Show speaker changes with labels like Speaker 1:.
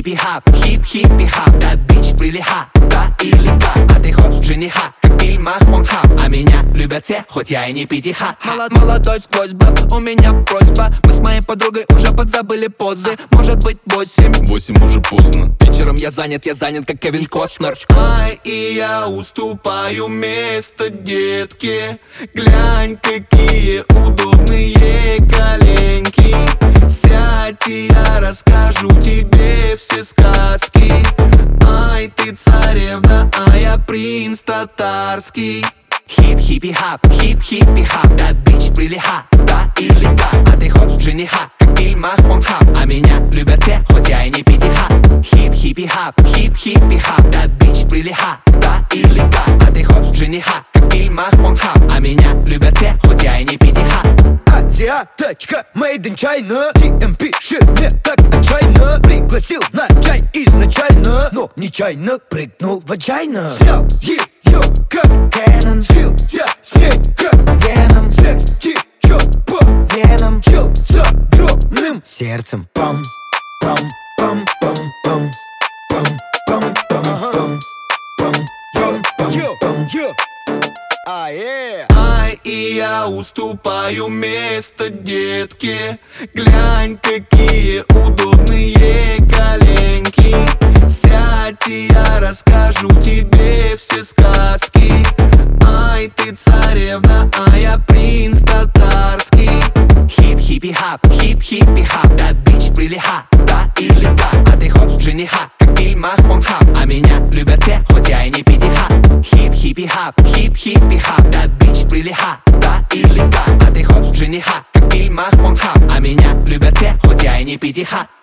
Speaker 1: Хип-хиппи-хап, хип-хиппи-хап, that bitch really hot, да или как? А ты хочешь жениха, как в фильмах Порнхаб? А меня любят все, хоть я и не пятиха.
Speaker 2: Молодой сквозь баб, у меня просьба. Мы с моей подругой уже подзабыли позы. Может быть 8
Speaker 3: уже поздно.
Speaker 2: Вечером я занят как Кевин Костнер. Ай, и я уступаю место детке. Глянь, какие удобные коленки. Сядь, и я расскажу тебе все сказки. Ай, ты царевна, а я принц татарский.
Speaker 1: Хип-хиппи-хап, хип-хиппи-хап, that bitch really hot, да или как? А ты хочешь жениха, как в фильмах Порнхаб? А меня любят все, хоть я и не пятиха. Хип-хиппи-хап, хип-хиппи-хап, that bitch really hot, да или как? А ты хочешь жениха, как в фильмах Порнхаб? А меня любят все, хоть я и не пятиха.
Speaker 2: Азиаточка, made in China. DM пишет мне так отчаянно. Пригласил на чай изначально, но нечаянно прыгнул в вагина. Снял ее как Кэнон, слился с ней как Веном. Секс течет по венам, чел с огромным сердцем. Пам, пам, пам, пам, пам, пам, пам, пам, пам, пам, пам, пам, пам. Ай, и я уступаю место детке. Глянь, какие удобные коленки. Сядь, и я расскажу тебе все сказки. Ай, ты царевна, а я принц татарский.
Speaker 1: Хип-хиппи-хап, хип-хиппи-хап, that bitch really hot, да или как? А ты хочешь жениха, как в фильмах Порнхаб? А меня любят все, хоть я и не пятиха. Хип-хиппи-хап, хип-хиппи-хап, that bitch really hot, да или как? А ты хочешь жениха, как в фильмах Порнхаб? А меня любят все, хоть я и не пятиха.